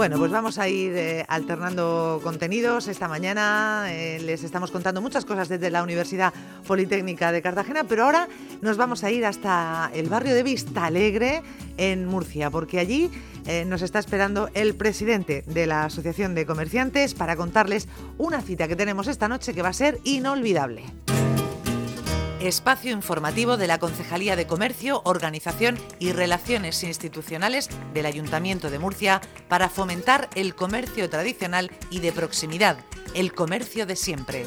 Bueno, pues vamos a ir alternando contenidos. Esta mañana les estamos contando muchas cosas desde la Universidad Politécnica de Cartagena, pero ahora nos vamos a ir hasta el barrio de Vistalegre, en Murcia, porque allí nos está esperando el presidente de la Asociación de Comerciantes para contarles una cita que tenemos esta noche que va a ser inolvidable. Espacio informativo de la Concejalía de Comercio, Organización y Relaciones Institucionales del Ayuntamiento de Murcia para fomentar el comercio tradicional y de proximidad, el comercio de siempre.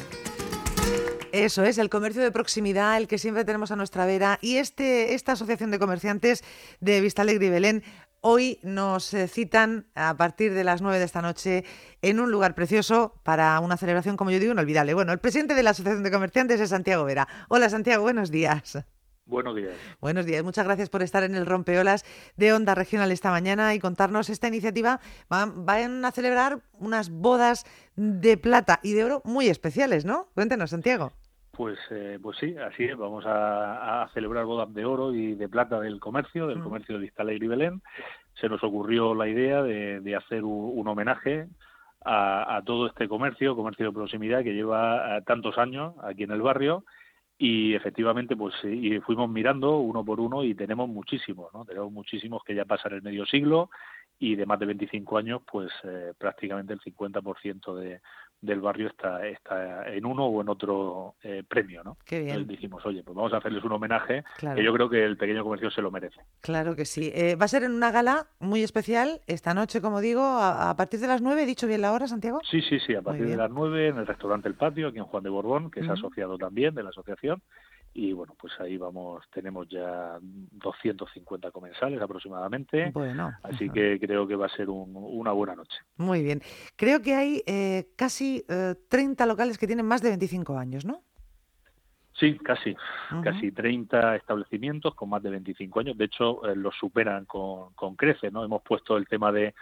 Eso es, el comercio de proximidad, el que siempre tenemos a nuestra vera. Y esta asociación de comerciantes de Vistalegre y Belén hoy nos citan a partir de las 9 de esta noche en un lugar precioso para una celebración, como yo digo, inolvidable. Bueno, el presidente de la Asociación de Comerciantes es Santiago Vera. Hola, Santiago, buenos días. Buenos días. Buenos días, muchas gracias por estar en el Rompeolas de Onda Regional esta mañana y contarnos esta iniciativa. Van a celebrar unas bodas de plata y de oro muy especiales, ¿no? Cuéntenos, Santiago. Pues sí, así es. Vamos a celebrar bodas de oro y de plata del comercio de Vistalegre y Belén. Se nos ocurrió la idea de hacer un homenaje a todo este comercio de proximidad que lleva tantos años aquí en el barrio. Y efectivamente, pues y fuimos mirando uno por uno y tenemos muchísimos, ¿no? Tenemos muchísimos que ya pasan el medio siglo y de más de 25 años, pues prácticamente el 50% del barrio está en uno o en otro premio, ¿no? Qué bien. Entonces dijimos, oye, pues vamos a hacerles un homenaje, claro, que yo creo que el pequeño comercio se lo merece. Claro que sí. Va a ser en una gala muy especial esta noche, como digo, a partir de las 9. ¿He dicho bien la hora, Santiago? Sí, a partir de las 9 en el restaurante El Patio, aquí en Juan de Borbón, que es asociado también de la asociación. Y bueno, pues ahí tenemos ya 250 comensales aproximadamente, así que creo que va a ser una buena noche. Muy bien. Creo que hay casi 30 locales que tienen más de 25 años, ¿no? Sí, casi 30 establecimientos con más de 25 años. De hecho, los superan con creces, ¿no? Hemos puesto el tema de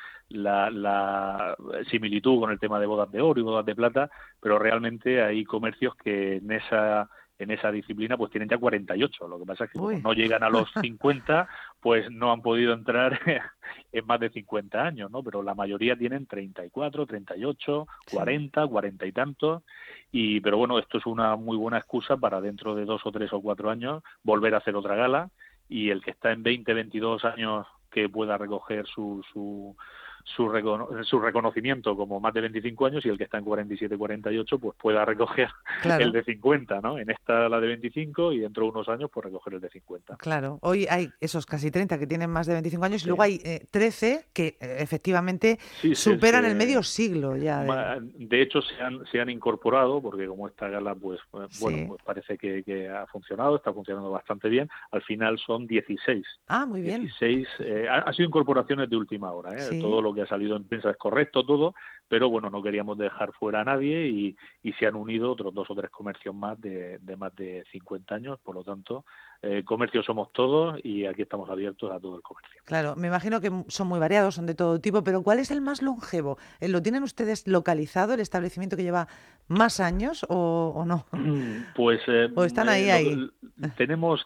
la similitud con el tema de bodas de oro y bodas de plata, pero realmente hay comercios que en esa disciplina pues tienen ya 48. Lo que pasa es que como no llegan a los 50, pues no han podido entrar en más de 50 años, ¿no? Pero la mayoría tienen 34, 38, 40, 40 y tantos. Pero bueno, esto es una muy buena excusa para dentro de 2 o 3 o 4 años volver a hacer otra gala, y el que está en 20, 22 años que pueda recoger su reconocimiento como más de 25 años, y el que está en 47, 48 pues pueda recoger el de 50, ¿no? En esta la de 25 y dentro de unos años pues recoger el de 50. Claro, hoy hay esos casi 30 que tienen más de 25 años y luego hay 13 que efectivamente superan el medio siglo ya. De hecho se han incorporado, porque como esta gala pues parece que ha funcionado, está funcionando bastante bien. Al final son 16. Ah, muy bien. 16, ha sido incorporaciones de última hora, ¿eh? Todo lo que ha salido en prensa es correcto, todo, pero bueno, no queríamos dejar fuera a nadie y se han unido otros 2 o 3 comercios más de más de 50 años, por lo tanto, comercios somos todos y aquí estamos abiertos a todo el comercio. Claro, me imagino que son muy variados, son de todo tipo, pero ¿cuál es el más longevo? ¿Lo tienen ustedes localizado, el establecimiento que lleva más años o no? Pues ¿O están ahí? Tenemos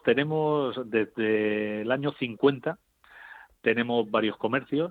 desde el año 50. Tenemos varios comercios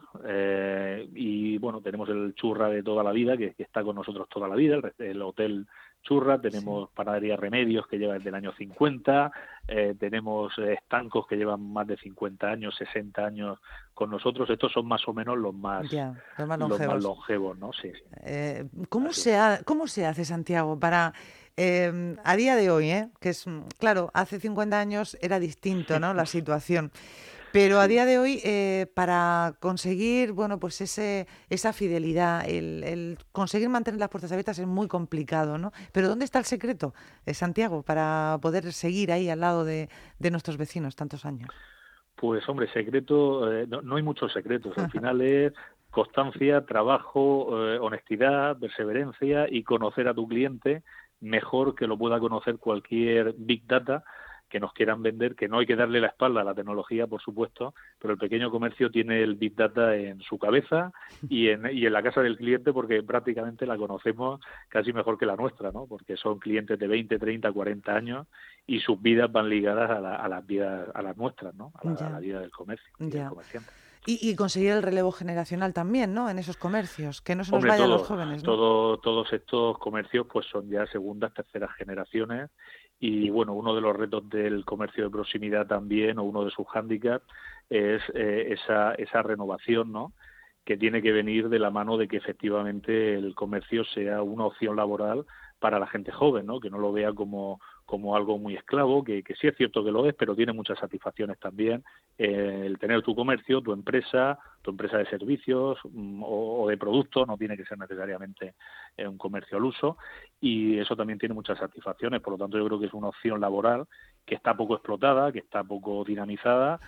y bueno, tenemos el Churra de toda la vida, que está con nosotros toda la vida, el Hotel Churra, tenemos Panadería Remedios, que lleva desde el año 50, tenemos estancos que llevan más de 50 años, 60 años con nosotros. Estos son más o menos los más longevos, ¿no? Sí. ¿Cómo se hace, Santiago, para... a día de hoy, que es claro, hace 50 años era distinto, ¿no? La situación. Pero a día de hoy, para conseguir, bueno, pues esa fidelidad, el conseguir mantener las puertas abiertas es muy complicado, ¿no? Pero ¿dónde está el secreto, Santiago, para poder seguir ahí al lado de nuestros vecinos tantos años? Pues hombre, secreto, no hay muchos secretos. Al final es constancia, trabajo, honestidad, perseverancia y conocer a tu cliente mejor que lo pueda conocer cualquier Big Data que nos quieran vender, que no hay que darle la espalda a la tecnología, por supuesto, pero el pequeño comercio tiene el Big Data en su cabeza y en la casa del cliente, porque prácticamente la conocemos casi mejor que la nuestra, ¿no? Porque son clientes de 20, 30, 40 años y sus vidas van ligadas a las nuestras, ¿no? A la vida del comercio y del comerciante. Y conseguir el relevo generacional también, ¿no? En esos comercios, que no se nos vayan los jóvenes, ¿no? Todos estos comercios pues son ya segundas, terceras generaciones y bueno, uno de los retos del comercio de proximidad también, o uno de sus hándicaps, es esa renovación, ¿no? Que tiene que venir de la mano de que efectivamente el comercio sea una opción laboral para la gente joven, ¿no? Que no lo vea como algo muy esclavo, que sí es cierto que lo es, pero tiene muchas satisfacciones también el tener tu comercio, tu empresa de servicios o de productos, no tiene que ser necesariamente un comercio al uso, y eso también tiene muchas satisfacciones. Por lo tanto, yo creo que es una opción laboral que está poco explotada, que está poco dinamizada,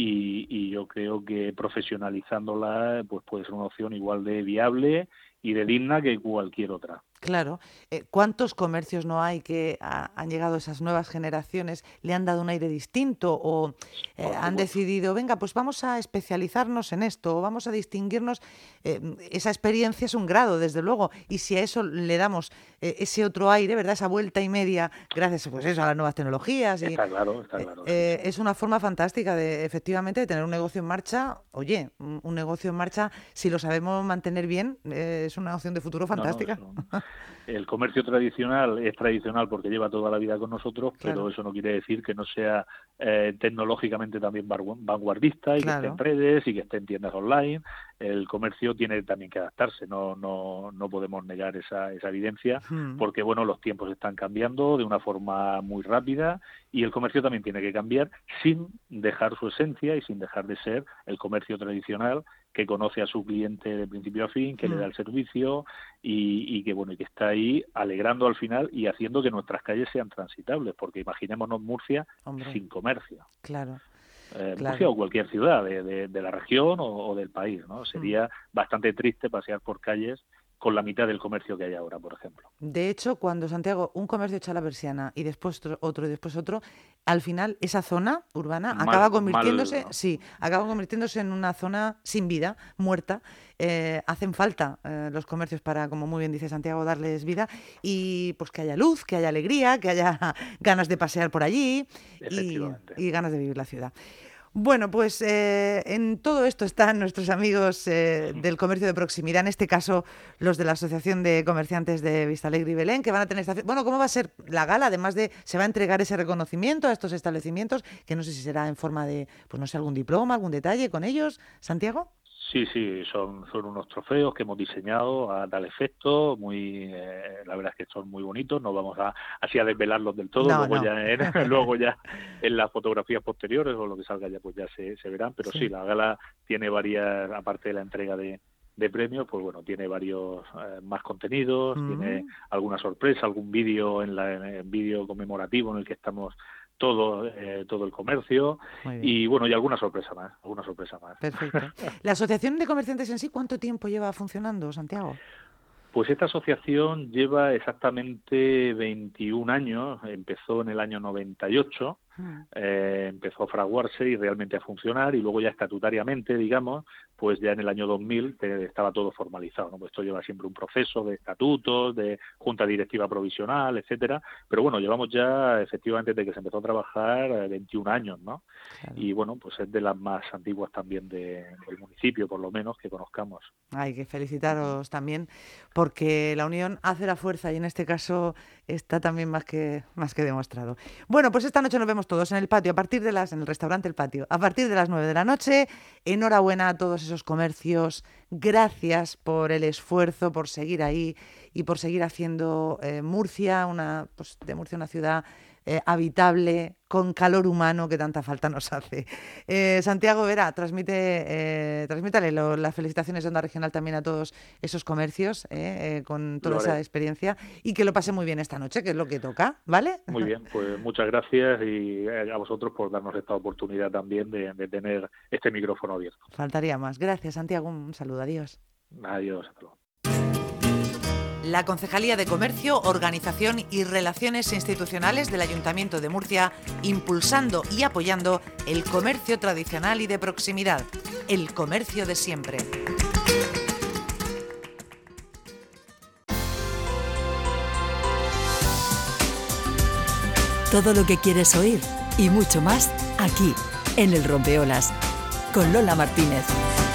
y yo creo que profesionalizándola pues puede ser una opción igual de viable y de digna que cualquier otra. Claro. ¿Cuántos comercios no hay que han llegado esas nuevas generaciones, le han dado un aire distinto o han decidido, venga, pues vamos a especializarnos en esto o vamos a distinguirnos? Esa experiencia es un grado, desde luego, y si a eso le damos ese otro aire, ¿verdad? Esa vuelta y media, gracias pues eso, a las nuevas tecnologías. Está claro. Es una forma fantástica efectivamente, de tener un negocio en marcha. Oye, un negocio en marcha, si lo sabemos mantener bien, es una opción de futuro fantástica. El comercio tradicional es tradicional porque lleva toda la vida con nosotros, claro. Pero eso no quiere decir que no sea tecnológicamente también vanguardista y que esté en redes y que esté en tiendas online. El comercio tiene también que adaptarse, no podemos negar esa evidencia, porque bueno, los tiempos están cambiando de una forma muy rápida y el comercio también tiene que cambiar sin dejar su esencia y sin dejar de ser el comercio tradicional que conoce a su cliente de principio a fin, que le da el servicio y que bueno, y que está ahí alegrando al final y haciendo que nuestras calles sean transitables, porque imaginémonos Murcia sin comercio. Claro. Murcia o cualquier ciudad de la región o del país, ¿no? Sería bastante triste pasear por calles con la mitad del comercio que hay ahora, por ejemplo. De hecho, cuando Santiago, un comercio echa la persiana y después otro y después otro, al final esa zona urbana acaba convirtiéndose en una zona sin vida, muerta. Hacen falta los comercios para, como muy bien dice Santiago, darles vida y pues que haya luz, que haya alegría, que haya ganas de pasear por allí y ganas de vivir la ciudad. Bueno, pues en todo esto están nuestros amigos del comercio de proximidad, en este caso los de la Asociación de Comerciantes de Vistalegre y Belén, que van a tener Bueno, ¿cómo va a ser la gala? Además de, se va a entregar ese reconocimiento a estos establecimientos, que no sé si será en forma de, pues no sé, algún diploma, algún detalle con ellos, Santiago. Sí, son unos trofeos que hemos diseñado a tal efecto, la verdad es que son muy bonitos, no vamos así a desvelarlos del todo, luego ya en las fotografías posteriores o lo que salga ya pues ya se verán, pero sí, la gala tiene varias, aparte de la entrega de premios, pues bueno, tiene varios más contenidos, tiene alguna sorpresa, algún vídeo vídeo conmemorativo en el que estamos todo el comercio y bueno, y alguna sorpresa más. Perfecto. ¿La Asociación de Comerciantes en sí cuánto tiempo lleva funcionando, Santiago? Pues esta asociación lleva exactamente 21 años, empezó en el año 98, empezó a fraguarse y realmente a funcionar, y luego ya estatutariamente, digamos, pues ya en el año 2000 estaba todo formalizado, ¿no? Pues esto lleva siempre un proceso de estatutos, de junta directiva provisional, etcétera, pero bueno, llevamos ya efectivamente desde que se empezó a trabajar 21 años, ¿no? Claro. Y bueno, pues es de las más antiguas también del municipio, por lo menos, que conozcamos. Hay que felicitaros también, porque la unión hace la fuerza y en este caso está también más que demostrado. Bueno, pues esta noche nos vemos todos en el patio, en el restaurante El Patio, a partir de las 9 de la noche. Enhorabuena a todos esos comercios, gracias por el esfuerzo, por seguir ahí y por seguir haciendo Murcia una ciudad habitable, con calor humano que tanta falta nos hace. Santiago Vera, transmítale las felicitaciones de Onda Regional también a todos esos comercios con toda esa experiencia, y que lo pase muy bien esta noche, que es lo que toca, ¿vale? Muy bien, pues muchas gracias y a vosotros por darnos esta oportunidad también de tener este micrófono abierto. Faltaría más. Gracias, Santiago. Un saludo. Adiós. Adiós. Hasta luego. La Concejalía de Comercio, Organización y Relaciones Institucionales del Ayuntamiento de Murcia, impulsando y apoyando el comercio tradicional y de proximidad, el comercio de siempre. Todo lo que quieres oír y mucho más aquí, en El Rompeolas. con Lola Martínez.